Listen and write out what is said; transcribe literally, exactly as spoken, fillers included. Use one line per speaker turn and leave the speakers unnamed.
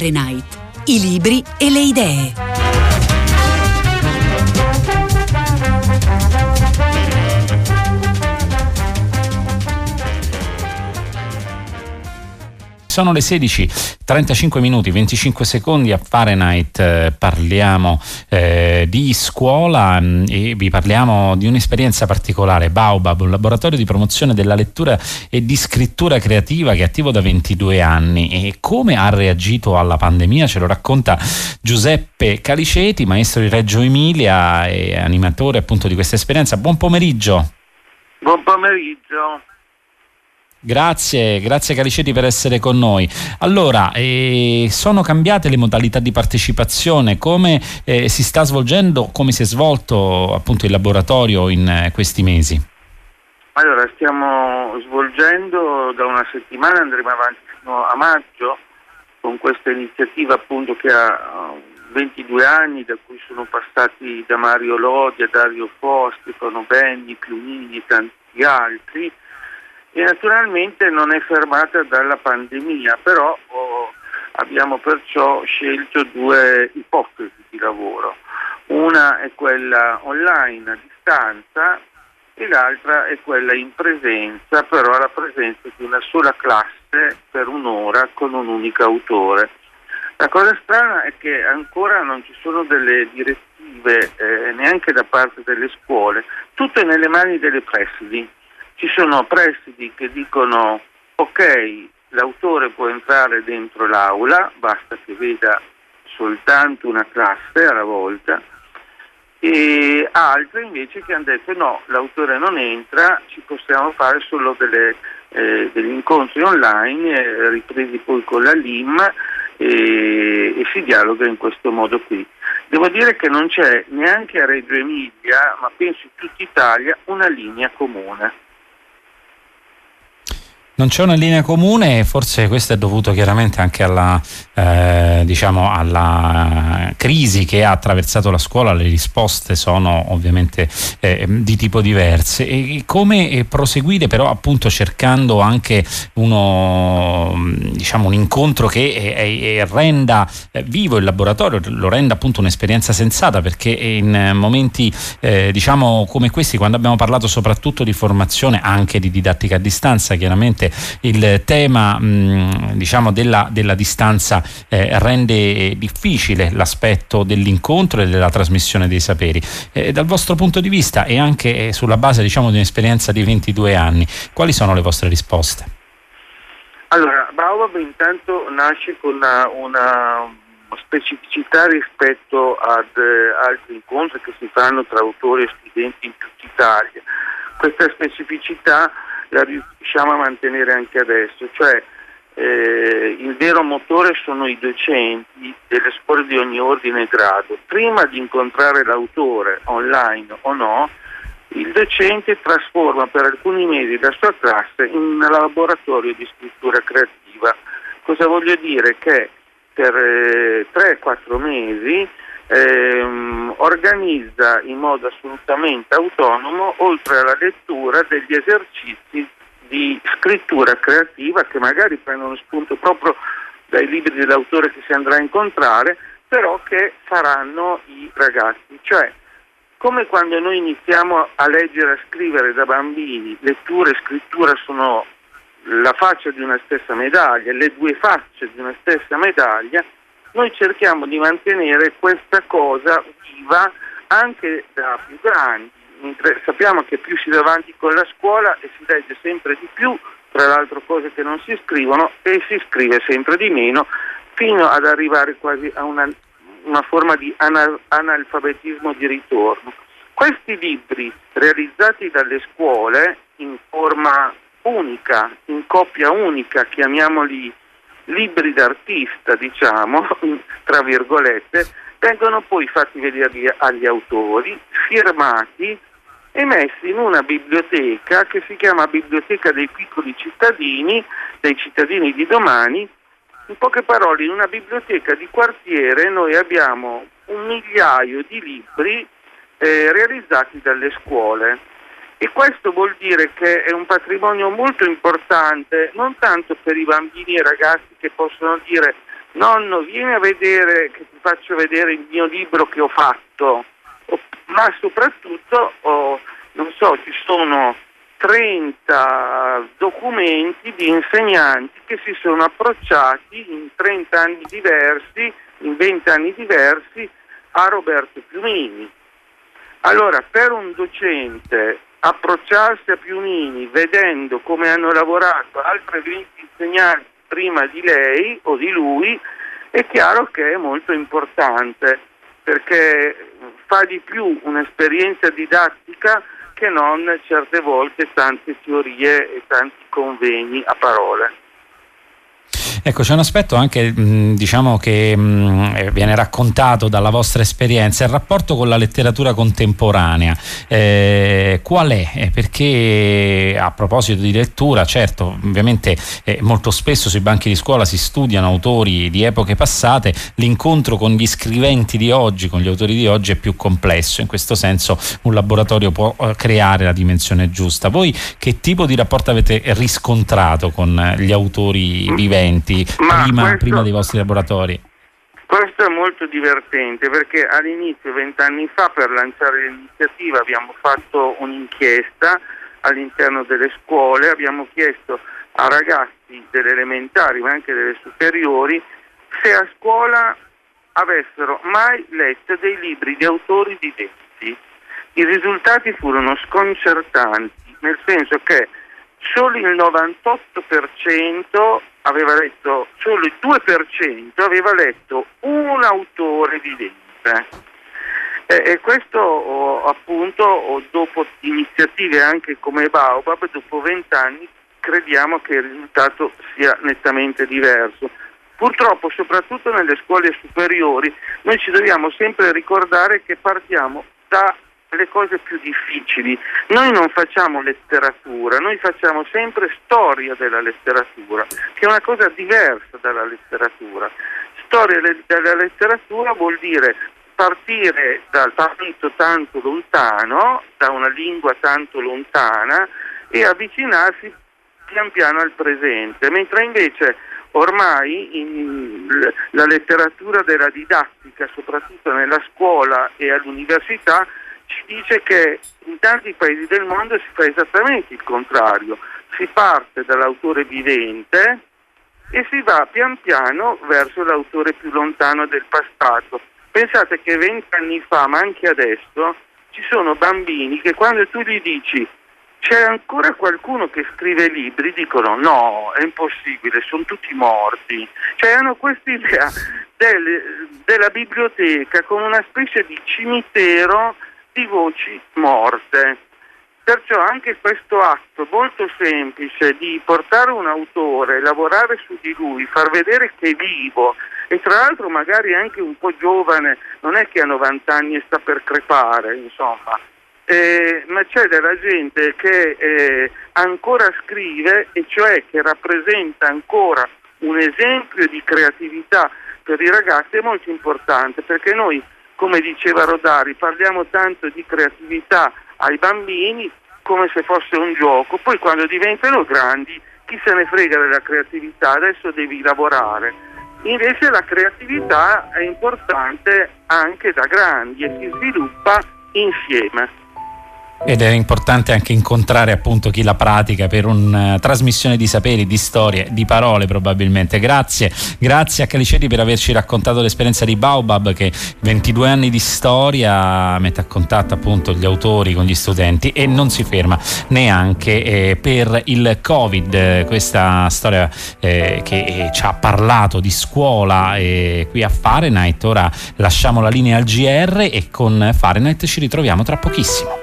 Fahrenheit, i libri e le idee.
Sono le sedici e trentacinque minuti, venticinque secondi a Fahrenheit. Eh, parliamo eh, di scuola mh, e vi parliamo di un'esperienza particolare, Baobab, un laboratorio di promozione della lettura e di scrittura creativa che è attivo da ventidue anni. E come ha reagito alla pandemia ce lo racconta Giuseppe Caliceti, maestro di Reggio Emilia e animatore appunto di questa esperienza. Buon pomeriggio.
Buon pomeriggio.
Grazie, grazie Caliceti per essere con noi. Allora, eh, sono cambiate le modalità di partecipazione, come eh, si sta svolgendo, come si è svolto appunto il laboratorio in eh, questi mesi?
Allora, stiamo svolgendo da una settimana, andremo avanti fino a maggio con questa iniziativa appunto che ha ventidue anni, da cui sono passati da Mario Lodi a Dario Fo, Stefano Benni, Piunini e tanti altri. E naturalmente non è fermata dalla pandemia, però oh, abbiamo perciò scelto due ipotesi di lavoro. Una è quella online a distanza e l'altra è quella in presenza, però alla presenza di una sola classe per un'ora con un unico autore. La cosa strana è che ancora non ci sono delle direttive eh, neanche da parte delle scuole, tutto è nelle mani delle presidi. Ci sono presidi che dicono ok, l'autore può entrare dentro l'aula, basta che veda soltanto una classe alla volta, e altri invece che hanno detto no, l'autore non entra, ci possiamo fare solo delle, eh, degli incontri online, eh, ripresi poi con la L I M e, e si dialoga in questo modo qui. Devo dire che non c'è neanche a Reggio Emilia, ma penso in tutta Italia, una linea comune.
Non c'è una linea comune e forse questo è dovuto chiaramente anche alla, eh, diciamo alla crisi che ha attraversato la scuola. Le risposte sono ovviamente eh, di tipo diverse. E come proseguire però appunto cercando anche uno, diciamo, un incontro che è, è, renda vivo il laboratorio, lo renda appunto un'esperienza sensata, perché in momenti eh, diciamo come questi, quando abbiamo parlato soprattutto di formazione, anche di didattica a distanza, chiaramente il tema mh, diciamo della, della distanza eh, rende difficile l'aspetto dell'incontro e della trasmissione dei saperi. Eh, dal vostro punto di vista e anche eh, sulla base diciamo di un'esperienza di ventidue anni, quali sono le vostre risposte?
Allora, Baobab intanto nasce con una, una specificità rispetto ad eh, altri incontri che si fanno tra autori e studenti in tutta Italia. Questa specificità la riusciamo a mantenere anche adesso, cioè eh, il vero motore sono i docenti delle scuole di ogni ordine e grado. Prima di incontrare l'autore, online o no, il docente trasforma per alcuni mesi la sua classe in un laboratorio di scrittura creativa. Cosa voglio dire? Che per eh, tre quattro mesi ehm, organizza in modo assolutamente autonomo, oltre alla lettura, degli esercizi di scrittura creativa che magari prendono spunto proprio dai libri dell'autore che si andrà a incontrare, però che faranno i ragazzi. Cioè, come quando noi iniziamo a leggere e a scrivere da bambini, lettura e scrittura sono la faccia di una stessa medaglia, le due facce di una stessa medaglia, noi cerchiamo di mantenere questa cosa viva anche da più grandi, mentre sappiamo che più si va avanti con la scuola e si legge sempre di più, tra l'altro cose che non si scrivono, e si scrive sempre di meno, fino ad arrivare quasi a una, una forma di anal- analfabetismo di ritorno. Questi libri realizzati dalle scuole in forma unica, in coppia unica, chiamiamoli libri d'artista, diciamo, tra virgolette, vengono poi fatti vedere agli autori, firmati e messi in una biblioteca che si chiama Biblioteca dei piccoli cittadini, dei cittadini di domani. In poche parole, in una biblioteca di quartiere noi abbiamo un migliaio di libri eh, realizzati dalle scuole. E questo vuol dire che è un patrimonio molto importante, non tanto per i bambini e i ragazzi che possono dire nonno vieni a vedere che ti faccio vedere il mio libro che ho fatto, ma soprattutto oh, non so, ci sono trenta documenti di insegnanti che si sono approcciati in trenta anni diversi, in venti anni diversi a Roberto Piumini. Allora, per un docente approcciarsi a Piumini vedendo come hanno lavorato altri venti insegnanti prima di lei o di lui, è chiaro che è molto importante, perché fa di più un'esperienza didattica che non certe volte tante teorie e tanti convegni a parole.
Ecco, c'è un aspetto anche mh, diciamo che mh, viene raccontato dalla vostra esperienza, il rapporto con la letteratura contemporanea. Eh, qual è? Perché a proposito di lettura, certo, ovviamente eh, molto spesso sui banchi di scuola si studiano autori di epoche passate, l'incontro con gli scriventi di oggi, con gli autori di oggi è più complesso, in questo senso un laboratorio può eh, creare la dimensione giusta. Voi che tipo di rapporto avete riscontrato con gli autori viventi? Prima, questo, prima dei vostri laboratori?
Questo è molto divertente, perché all'inizio, vent'anni fa, per lanciare l'iniziativa abbiamo fatto un'inchiesta all'interno delle scuole, abbiamo chiesto a ragazzi delle elementari ma anche delle superiori se a scuola avessero mai letto dei libri di autori viventi. I risultati furono sconcertanti, nel senso che solo il novantotto per cento aveva letto, solo il due per cento aveva letto un autore vivente. E, e questo oh, appunto oh, dopo iniziative anche come Baobab, dopo vent'anni crediamo che il risultato sia nettamente diverso. Purtroppo, soprattutto nelle scuole superiori, noi ci dobbiamo sempre ricordare che partiamo da le cose più difficili. Noi non facciamo letteratura, noi facciamo sempre storia della letteratura, che è una cosa diversa dalla letteratura. Storia le- della letteratura vuol dire partire dal tanto tanto lontano, da una lingua tanto lontana, e avvicinarsi pian piano al presente, mentre invece ormai in, la letteratura della didattica, soprattutto nella scuola e all'università, ci dice che in tanti paesi del mondo si fa esattamente il contrario, si parte dall'autore vivente e si va pian piano verso l'autore più lontano del passato. Pensate che vent'anni fa, ma anche adesso, ci sono bambini che quando tu gli dici c'è ancora qualcuno che scrive libri, dicono no, è impossibile, sono tutti morti. Cioè hanno questa idea del, della biblioteca come una specie di cimitero di voci morte. Perciò anche questo atto molto semplice di portare un autore, lavorare su di lui, far vedere che è vivo e tra l'altro magari anche un po' giovane, non è che ha novanta anni e sta per crepare, insomma, eh, ma c'è della gente che eh, ancora scrive, e cioè che rappresenta ancora un esempio di creatività per i ragazzi, è molto importante, perché noi, come diceva Rodari, parliamo tanto di creatività ai bambini come se fosse un gioco, poi quando diventano grandi chi se ne frega della creatività, adesso devi lavorare. Invece la creatività è importante anche da grandi e si sviluppa insieme.
Ed è importante anche incontrare appunto chi la pratica per una uh, trasmissione di saperi, di storie, di parole probabilmente. Grazie, grazie a Caliceri per averci raccontato l'esperienza di Baobab, che ventidue anni di storia mette a contatto appunto gli autori con gli studenti e non si ferma neanche eh, per il Covid. Questa storia eh, che eh, ci ha parlato di scuola eh, qui a Fahrenheit. Ora lasciamo la linea al G R e con Fahrenheit ci ritroviamo tra pochissimo.